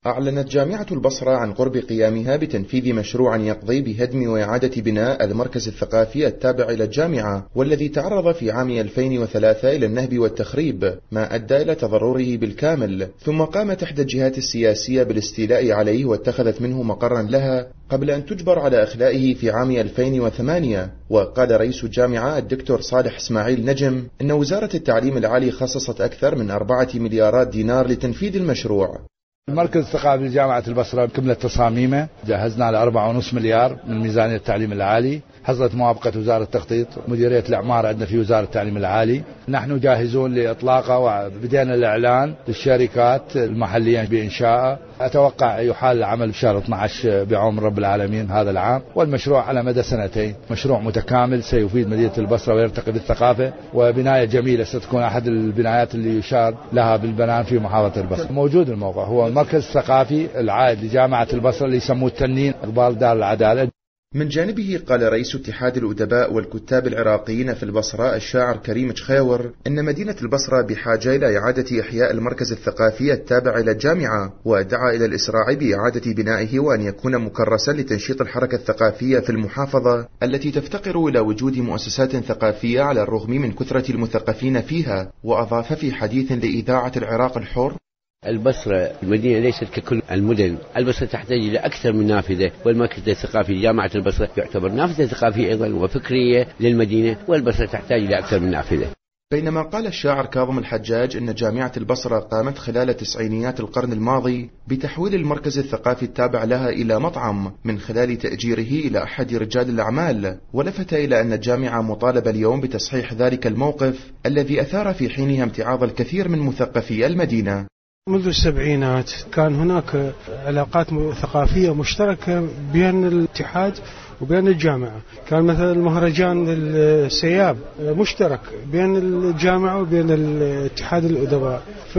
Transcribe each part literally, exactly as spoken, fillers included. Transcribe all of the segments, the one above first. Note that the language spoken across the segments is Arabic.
أعلنت جامعة البصرة عن قرب قيامها بتنفيذ مشروع يقضي بهدم وإعادة بناء المركز الثقافي التابع إلى الجامعة، والذي تعرض في عام ألفين وثلاثة إلى النهب والتخريب، ما أدى إلى تضرره بالكامل. ثم قامت إحدى الجهات السياسية بالاستيلاء عليه واتخذت منه مقرا لها قبل أن تجبر على إخلائه في عام ألفين وثمانية. وقال رئيس الجامعة الدكتور صالح إسماعيل نجم إن وزارة التعليم العالي خصصت أكثر من أربعة مليارات دينار لتنفيذ المشروع. المركز الثقافي لجامعة البصرة كملت تصاميمه، جهزنا على أربعة ونصف مليار من ميزانية التعليم العالي، حصلت موافقة وزارة التخطيط، مديرية الإعمار عندنا في وزارة التعليم العالي. نحن جاهزون لإطلاقه وبدأنا الإعلان للشركات المحلية بإنشائه. أتوقع يحال العمل بشهر اثني عشر بعون رب العالمين هذا العام، والمشروع على مدى سنتين مشروع متكامل سيفيد مدينة البصرة ويرتقي بالثقافة، وبناية جميلة ستكون أحد البنايات اللي يشار لها بالبنان في محافظة البصرة. موجود الموقع هو المركز الثقافي العائد لجامعة البصرة اللي يسموه التنين قبال دار العدالة. من جانبه قال رئيس اتحاد الأدباء والكتاب العراقيين في البصرة الشاعر كريم تخيور إن مدينة البصرة بحاجة إلى إعادة إحياء المركز الثقافي التابع إلى الجامعة، ودعا إلى الإسراع بإعادة بنائه وأن يكون مكرسا لتنشيط الحركة الثقافية في المحافظة التي تفتقر إلى وجود مؤسسات ثقافية على الرغم من كثرة المثقفين فيها. وأضاف في حديث لإذاعة العراق الحر: البصرة المدينة ليست ككل المدن، البصرة تحتاج إلى أكثر من نافذة، والمركز الثقافي لجامعة البصرة يعتبر نافذة ثقافية أيضا وفكرية للمدينة، والبصرة تحتاج إلى أكثر من نافذة. بينما قال الشاعر كاظم الحجاج إن جامعة البصرة قامت خلال تسعينيات القرن الماضي بتحويل المركز الثقافي التابع لها إلى مطعم من خلال تأجيره إلى أحد رجال الأعمال، ولفت إلى أن الجامعة مطالبة اليوم بتصحيح ذلك الموقف الذي أثار في حينها امتعاض الكثير من مثقفي المدينة. منذ السبعينات كان هناك علاقات ثقافية مشتركة بين الاتحاد وبين الجامعة. كان مثلا المهرجان السياب مشترك بين الجامعة وبين الاتحاد الأدباء.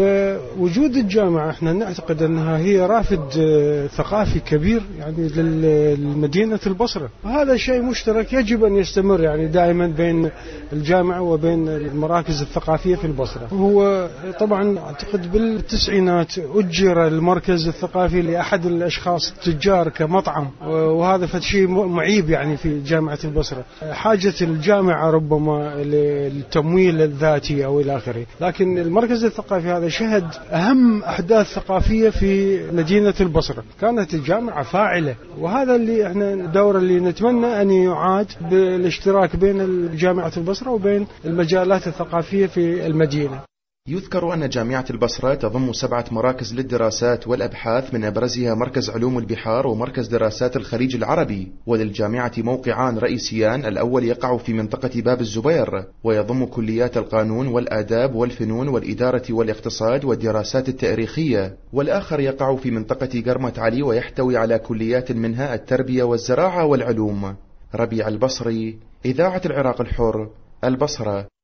فوجود الجامعة احنا نعتقد أنها هي رافد ثقافي كبير يعني للمدينة البصرة، وهذا شيء مشترك يجب أن يستمر يعني دائما بين الجامعة وبين المراكز الثقافية في البصرة. هو طبعا أعتقد بالتسعينات أجر المركز الثقافي لأحد الأشخاص التجار كمطعم، وهذا فشيء معيب يعني في جامعة البصرة. حاجة الجامعة ربما للتمويل الذاتي أو إلى آخره، لكن المركز الثقافي هذا شهد أهم أحداث ثقافية في مدينة البصرة. كانت الجامعة فاعلة، وهذا اللي احنا الدور اللي نتمنى أن يعاد بالاشتراك بين جامعة البصرة وبين المجالات الثقافية في المدينة. يذكر أن جامعة البصرة تضم سبعة مراكز للدراسات والأبحاث، من أبرزها مركز علوم البحار ومركز دراسات الخليج العربي. وللجامعة موقعان رئيسيان، الأول يقع في منطقة باب الزبير ويضم كليات القانون والآداب والفنون والإدارة والاقتصاد والدراسات التاريخية، والآخر يقع في منطقة قرمة علي ويحتوي على كليات منها التربية والزراعة والعلوم. ربيع البصري، إذاعة العراق الحر، البصرة.